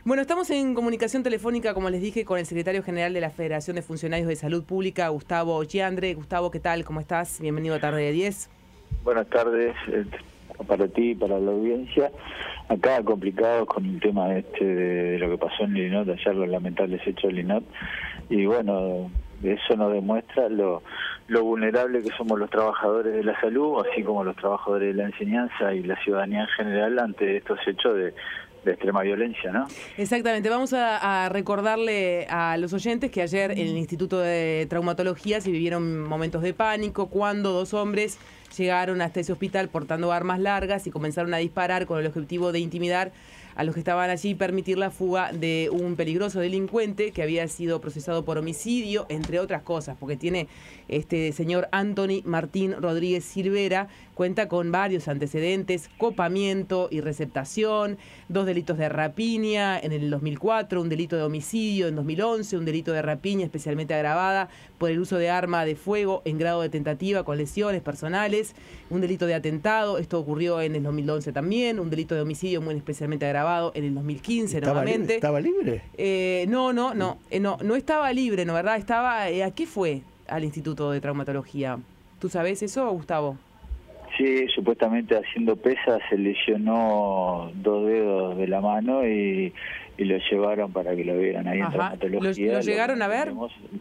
Bueno, estamos en comunicación telefónica, como les dije, con el secretario general de la Federación de Funcionarios de Salud Pública, Gustavo Giandre. Gustavo, ¿qué tal? ¿Cómo estás? Bienvenido a Tarde de 10. Buenas tardes para ti y para la audiencia. Acá complicado con el tema de lo que pasó en Linot, ayer los lamentables hechos de Linot. Y bueno, eso nos demuestra lo vulnerable que somos los trabajadores de la salud, así como los trabajadores de la enseñanza y la ciudadanía en general ante estos hechos de extrema violencia, ¿no? Exactamente. Vamos a recordarle a los oyentes que ayer en el Instituto de Traumatología se vivieron momentos de pánico cuando dos hombres llegaron hasta ese hospital portando armas largas y comenzaron a disparar con el objetivo de intimidar a los que estaban allí y permitir la fuga de un peligroso delincuente que había sido procesado por homicidio, entre otras cosas, porque tiene este señor Anthony Martín Rodríguez Silvera, cuenta con varios antecedentes: copamiento y receptación, 2 delitos de rapiña en el 2004, un delito de homicidio en 2011, un delito de rapiña especialmente agravada por el uso de arma de fuego en grado de tentativa con lesiones personales, un delito de atentado, esto ocurrió en el 2011 también, un delito de homicidio muy especialmente agravado en el 2015 nuevamente. ¿Estaba libre? No estaba libre, ¿no? ¿Verdad? Estaba, ¿a qué fue al Instituto de Traumatología? ¿Tú sabes eso, Gustavo? Sí, supuestamente haciendo pesas se lesionó 2 dedos de la mano y lo llevaron para que lo vieran ahí en traumatología. ¿Lo llegaron a ver?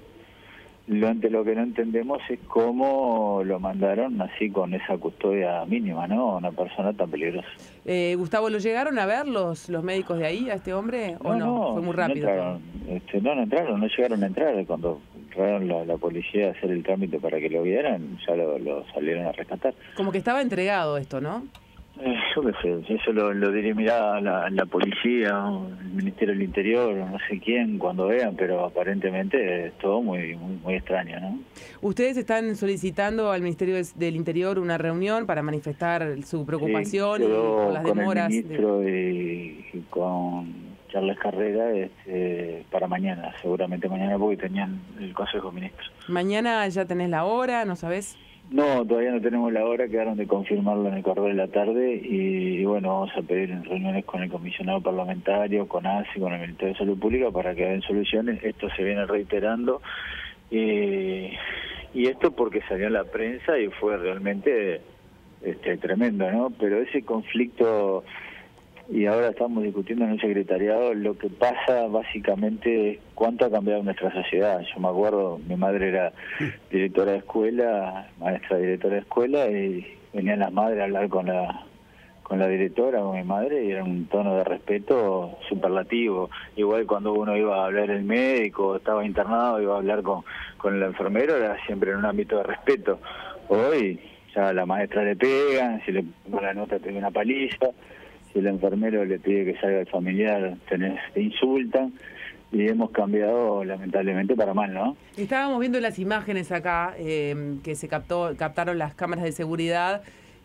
Lo que no entendemos es cómo lo mandaron así con esa custodia mínima, ¿no? Una persona tan peligrosa. Gustavo, ¿lo llegaron a ver los médicos de ahí, a este hombre? ¿O no? Fue muy rápido. No entraron, no llegaron a entrar. Cuando entraron la policía a hacer el trámite para que lo vieran, ya lo salieron a rescatar. Como que estaba entregado esto, ¿no? Yo qué sé, eso lo dirimirá la policía, el Ministerio del Interior, no sé quién, cuando vean, pero aparentemente es todo muy extraño, ¿no? Ustedes están solicitando al Ministerio del Interior una reunión para manifestar su preocupación y por las demoras. Con el ministro y con Charles Carrera para mañana, seguramente mañana, porque tenían el Consejo de Ministros. ¿Mañana ya tenés la hora, no sabés? No, todavía no tenemos la hora, quedaron de confirmarlo en el correo de la tarde y bueno, vamos a pedir en reuniones con el comisionado parlamentario, con ACE, con el Ministerio de Salud Pública para que den soluciones. Esto se viene reiterando y esto porque salió en la prensa y fue realmente tremendo, ¿no? Pero ese conflicto, y ahora estamos discutiendo en el secretariado, lo que pasa básicamente es cuánto ha cambiado nuestra sociedad. Yo me acuerdo, mi madre era directora de escuela, maestra directora de escuela, y venían las madres a hablar con la directora, con mi madre, y era un tono de respeto superlativo. Igual cuando uno iba a hablar el médico, estaba internado, iba a hablar con el enfermero, era siempre en un ámbito de respeto. Hoy ya a la maestra le pegan, si le pongo la nota te da una paliza. Si el enfermero le pide que salga el familiar, te insultan, y hemos cambiado lamentablemente para mal, ¿no? Estábamos viendo las imágenes acá que se captaron las cámaras de seguridad.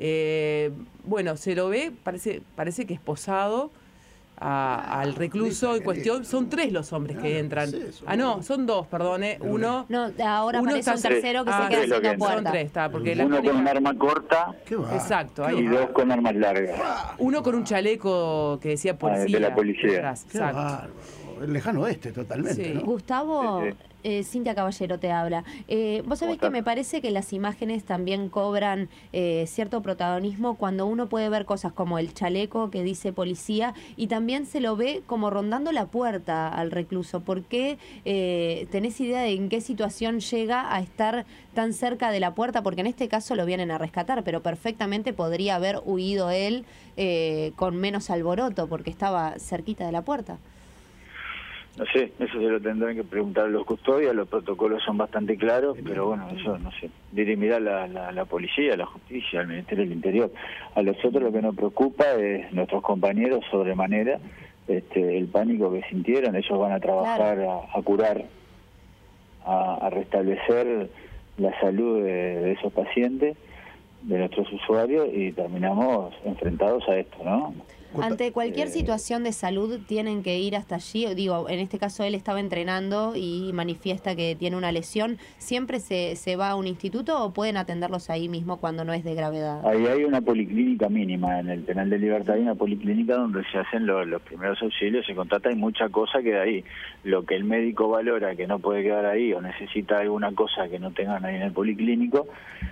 Bueno, se lo ve, parece que esposado al recluso en cuestión. Son 3 los hombres que entran. No, son 2, perdone. Uno. No, ahora aparece un tercero que se queda haciendo puerta. Son 3, está, porque uno con un arma corta. Exacto, ahí. Y 2 con armas largas. Uno con un chaleco que decía policía. De la policía. Exacto. El lejano oeste, totalmente. Sí. ¿No? Gustavo, Cintia Caballero te habla. Vos sabés que me parece que las imágenes también cobran cierto protagonismo cuando uno puede ver cosas como el chaleco que dice policía y también se lo ve como rondando la puerta al recluso. ¿Por qué tenés idea de en qué situación llega a estar tan cerca de la puerta? Porque en este caso lo vienen a rescatar, pero perfectamente podría haber huido él con menos alboroto porque estaba cerquita de la puerta. No sé, eso se lo tendrán que preguntar a los custodios, los protocolos son bastante claros, pero bueno, eso no sé, dirimirá la policía, la justicia, el Ministerio del Interior. A nosotros lo que nos preocupa es nuestros compañeros sobremanera, el pánico que sintieron. Ellos van a trabajar a curar, a restablecer la salud de esos pacientes, de nuestros usuarios, y terminamos enfrentados a esto, ¿no? Ante cualquier situación de salud tienen que ir hasta allí. Digo, en este caso él estaba entrenando y manifiesta que tiene una lesión. ¿Siempre se va a un instituto o pueden atenderlos ahí mismo cuando no es de gravedad? Ahí hay una policlínica mínima, en el Penal de Libertad hay una policlínica donde se hacen los primeros auxilios, se contrata, hay mucha cosa que de ahí. Lo que el médico valora que no puede quedar ahí o necesita alguna cosa que no tengan ahí en el policlínico,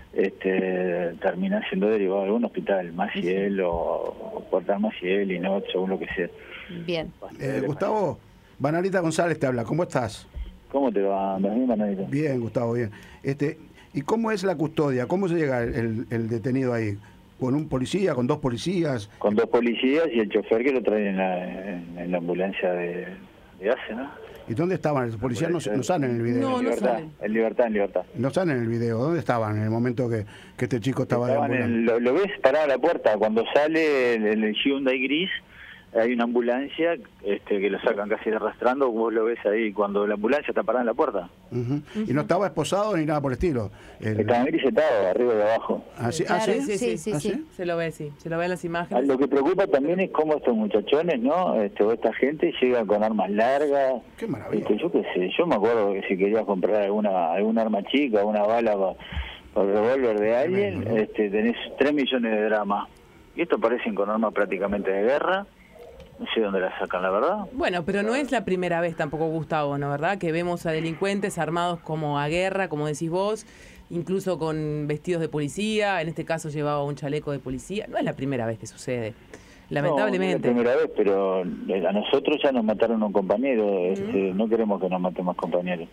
termina siendo derivado a algún hospital, Maciel o Portal Maciel, Inot, según lo que sea. Bien. Gustavo, Bananita González te habla, ¿cómo estás? ¿Cómo te va, Bananita? Bien, Gustavo, bien. ¿Y cómo es la custodia? ¿Cómo se llega el detenido ahí? ¿Con un policía, con dos policías? Con dos policías y el chofer que lo trae en la ambulancia de ACE, ¿no? ¿Y dónde estaban? Los policías no salen en el video. No, no salen. En Libertad. No salen en el video. ¿Dónde estaban en el momento que este chico estaba deambulando? Lo ves parado a la puerta. Cuando sale el Hyundai gris, hay una ambulancia que lo sacan casi arrastrando. Vos lo ves ahí cuando la ambulancia está parada en la puerta. Y no estaba esposado ni nada por el estilo. Estaba grisetado, arriba y abajo. ¿Ah, sí? Claro, ¿Ah, sí? Sí. Se lo ve, sí. Se lo ve en las imágenes. Lo que preocupa también es cómo estos muchachones, ¿no? O esta gente llega con armas largas. Qué maravilla. Yo qué sé, yo me acuerdo que si querías comprar alguna arma chica, una bala para el revólver de alguien, ¿no? Tenés 3 millones de dramas. Y estos parecen con armas prácticamente de guerra. No sé dónde la sacan, la verdad. Bueno, pero no es la primera vez tampoco, Gustavo, ¿no? ¿Verdad? Que vemos a delincuentes armados como a guerra, como decís vos, incluso con vestidos de policía. En este caso llevaba un chaleco de policía. No es la primera vez que sucede, lamentablemente. No es la primera vez, pero a nosotros ya nos mataron a un compañero. No queremos que nos maten más compañeros.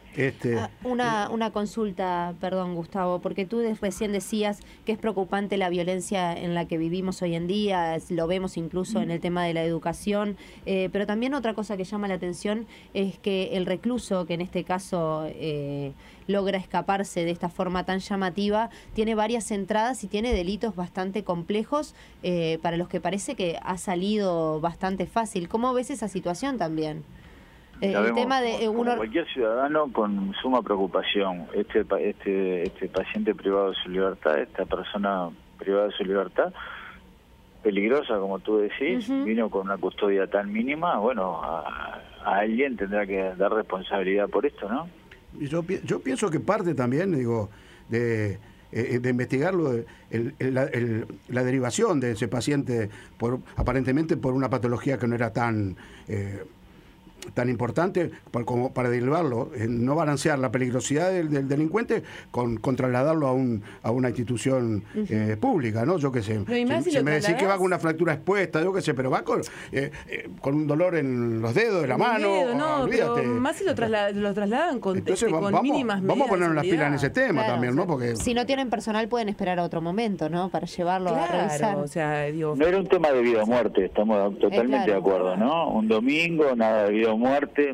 Una consulta, perdón, Gustavo, porque tú recién decías que es preocupante la violencia en la que vivimos hoy en día, lo vemos incluso en el tema de la educación, pero también otra cosa que llama la atención es que el recluso, que en este caso logra escaparse de esta forma tan llamativa, tiene varias entradas y tiene delitos bastante complejos para los que parece que ha salido bastante fácil. ¿Cómo ves esa situación también? El tema de como cualquier ciudadano con suma preocupación. Este paciente privado de su libertad, esta persona privada de su libertad, peligrosa como tú decís, vino con una custodia tan mínima, bueno, a alguien tendrá que dar responsabilidad por esto, ¿no? Yo pienso que parte también, digo, de investigarlo, la derivación de ese paciente aparentemente por una patología que no era tan importante como para derivarlo, no balancear la peligrosidad del delincuente con trasladarlo a una institución pública, ¿no? Yo qué sé. Si me decís que va con una fractura expuesta, yo qué sé, pero va con un dolor en los dedos de la mano. No, pero más si lo trasladan con, entonces, con mínimas medidas. Vamos a ponernos las pilas en ese tema también, ¿no? Porque si no tienen personal pueden esperar a otro momento, ¿no? Para llevarlo a revisar. O sea, digo, no era un tema de vida o muerte, estamos totalmente de acuerdo, ¿no? Un domingo, nada de vida o muerte.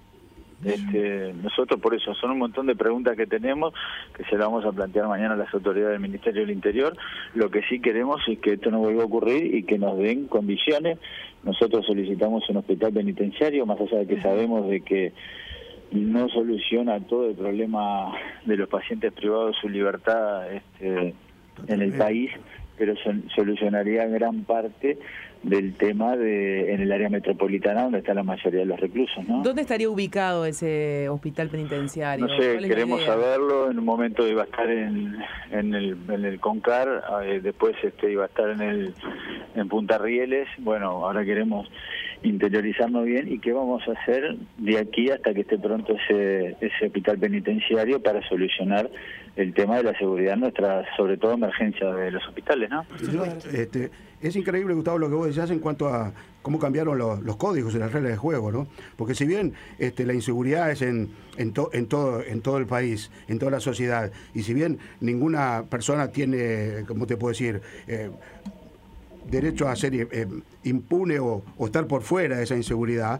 Nosotros por eso son un montón de preguntas que tenemos que se las vamos a plantear mañana a las autoridades del Ministerio del Interior. Lo que sí queremos es que esto no vuelva a ocurrir y que nos den condiciones. Nosotros solicitamos un hospital penitenciario, más allá de que sabemos de que no soluciona todo el problema de los pacientes privados de su libertad en el país, pero solucionaría gran parte del tema en el área metropolitana donde está la mayoría de los reclusos, ¿no? ¿Dónde estaría ubicado ese hospital penitenciario? No sé, queremos saberlo. En un momento iba a estar en el Concar, después iba a estar en Punta Rieles. Bueno, ahora queremos interiorizarnos bien y qué vamos a hacer de aquí hasta que esté pronto ese hospital penitenciario para solucionar el tema de la seguridad nuestra, sobre todo emergencia de los hospitales, ¿no? Es increíble, Gustavo, lo que vos decías en cuanto a cómo cambiaron los códigos y las reglas de juego, ¿no? Porque si bien la inseguridad es en todo el país, en toda la sociedad, y si bien ninguna persona tiene, ¿cómo te puedo decir?, derecho a ser impune o estar por fuera de esa inseguridad,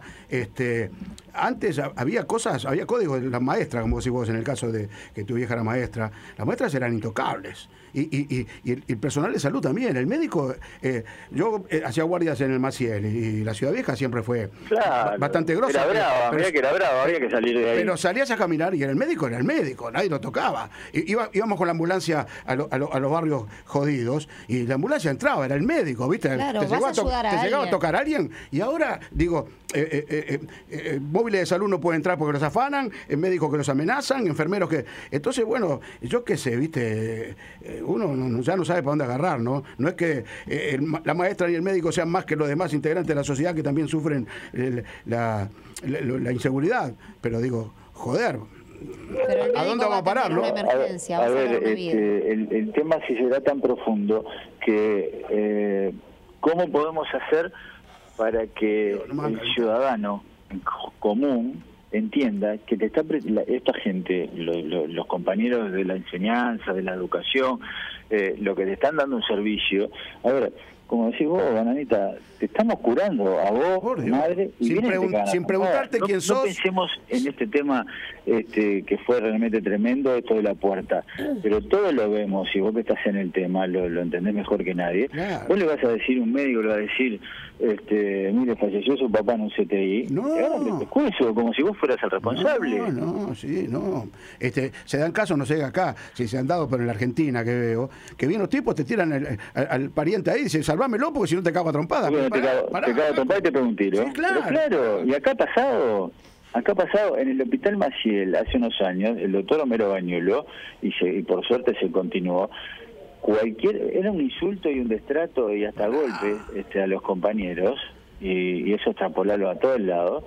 antes había códigos de las maestras, como decís vos en el caso de que tu vieja era maestra, las maestras eran intocables, y el personal de salud también, el médico, yo hacía guardias en el Maciel, y la Ciudad Vieja siempre fue bastante grosa. Era brava, había que salir de ahí. Pero salías a caminar y era el médico, nadie lo tocaba. Íbamos con la ambulancia a los barrios jodidos, y la ambulancia entraba, era el médico, ¿viste? Claro, te llegaba a alguien. tocar a alguien. Y ahora, digo, móviles de salud no pueden entrar porque los afanan, médicos que los amenazan, enfermeros que... Entonces, bueno, yo qué sé, ¿viste? Uno ya no sabe para dónde agarrar, ¿no? No es que la maestra y el médico sean más que los demás integrantes de la sociedad que también sufren la inseguridad. Pero digo, joder... Pero el ¿A dónde médico vamos a parar, no? una emergencia, va A a ver, salvar una vida. el tema sí será tan profundo que ¿cómo podemos hacer para que el ciudadano común entienda que esta gente, los compañeros de la enseñanza, de la educación, lo que te están dando un servicio? A ver, como decís vos, Bananita, te estamos curando a vos, madre, y sin preguntarte quién sos. No pensemos en este tema que fue realmente tremendo, esto de la puerta, pero todos lo vemos, y vos que estás en el tema, lo entendés mejor que nadie. Claro. Vos le vas a decir, un médico le va a decir, mire, falleció su papá en un CTI, no. Eso, como si vos fueras el responsable. No. Se dan casos, no sé acá, si se han dado, pero en la Argentina que veo, que vienen los tipos, te tiran al pariente ahí y dicen, salvámelo porque si no te cago a trompada. Te cago a trompada y te pego un tiro. Sí, claro. Pero claro, y acá ha pasado en el Hospital Maciel hace unos años, el doctor Homero Bañuelo, y por suerte se continuó, era un insulto y un destrato y hasta golpes a los compañeros, y eso extrapolarlo a todos lados.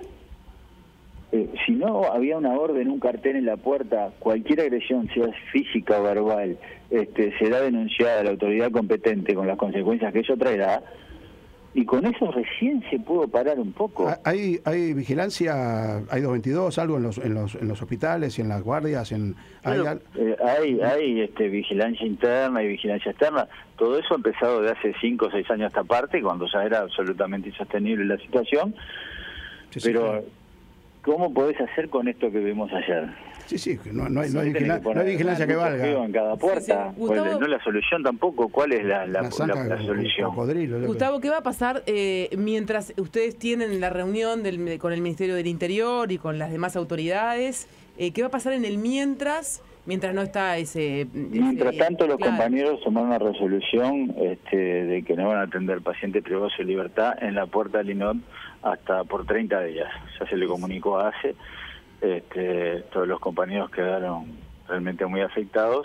Si no había una orden, un cartel en la puerta, cualquier agresión, sea física o verbal, será denunciada a la autoridad competente con las consecuencias que eso traerá, y con eso recién se pudo parar un poco. ¿Hay vigilancia, hay 222, algo en los hospitales y en las guardias? Hay vigilancia interna y vigilancia externa. Todo eso ha empezado de hace 5 o 6 años a esta parte, cuando ya era absolutamente insostenible la situación. Pero, ¿cómo podés hacer con esto que vimos ayer? Sí, no hay vigilancia que valga. En cada puerta. Sí. Gustavo, no la solución tampoco. ¿Cuál es la solución? Gustavo, ¿qué va a pasar mientras ustedes tienen la reunión con el Ministerio del Interior y con las demás autoridades? ¿Qué va a pasar en el mientras no está ese... Mientras tanto, los compañeros tomaron una resolución de que no van a atender pacientes privados de libertad en la puerta del INOT hasta por 30 días. Ya se le comunicó a ACE. Todos los compañeros quedaron realmente muy afectados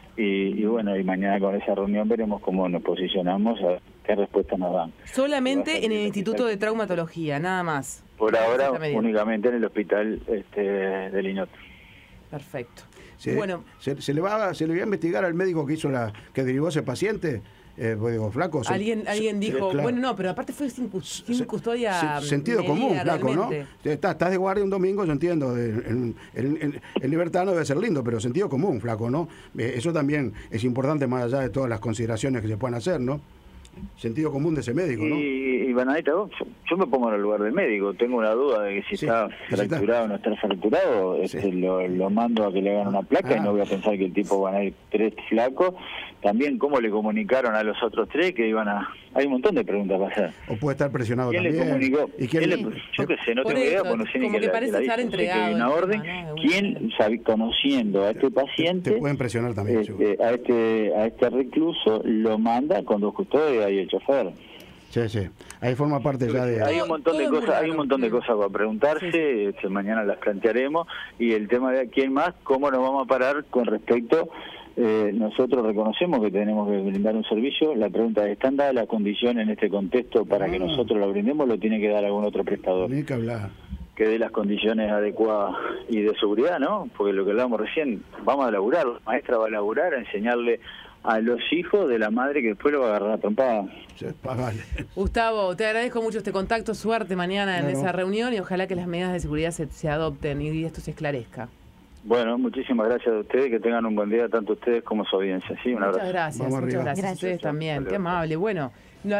y bueno, y mañana con esa reunión veremos cómo nos posicionamos, a ver qué respuesta nos dan. Solamente en el Instituto de Traumatología, nada más. Por ahora únicamente en el hospital del INOT. Perfecto. Bueno, ¿se le va a investigar al médico que que derivó ese paciente? Pues digo, flaco. Alguien dijo, claro. Bueno, no, pero aparte fue sin custodia. Sentido común, flaco, realmente. ¿no? Estás de guardia un domingo, yo entiendo. En libertad no debe ser lindo, pero sentido común, flaco, ¿no? Eso también es importante más allá de todas las consideraciones que se puedan hacer, ¿no? Sentido común de ese médico, ¿no? Y Banadita, yo me pongo en el lugar del médico. Tengo una duda de que si está fracturado o no está fracturado, lo mando a que le hagan una placa y no voy a pensar que el tipo van a ir 3 flacos. También cómo le comunicaron a los otros 3 que iban a... Hay un montón de preguntas para hacer. O puede estar presionado ¿Quién también. le comunicó? Yo qué sé, no tengo idea, porque no sé ni como que parece estar entregado. Hay una orden. ¿Quién, conociendo a este paciente... Te pueden presionar también, a este recluso, lo manda con 2 custodias y el chofer? Sí. Ahí forma parte ya de... Hay un montón de cosas para preguntarse, mañana las plantearemos, y el tema de quién más, cómo nos vamos a parar con respecto... nosotros reconocemos que tenemos que brindar un servicio. La pregunta es, ¿están dadas las condiciones en este contexto para que nosotros lo brindemos? ¿Lo tiene que dar algún otro prestador? Ni que hablar. Que dé las condiciones adecuadas y de seguridad, ¿no? Porque lo que hablábamos recién, vamos a laburar, la maestra va a laburar, a enseñarle a los hijos de la madre que después lo va a agarrar a trompada. Vale. Gustavo, te agradezco mucho este contacto, suerte mañana en esa reunión y ojalá que las medidas de seguridad se adopten y esto se esclarezca. Bueno, muchísimas gracias a ustedes, que tengan un buen día, tanto ustedes como su audiencia. Sí, un abrazo. Muchas gracias, muchas gracias. Ustedes también, qué amable. Bueno.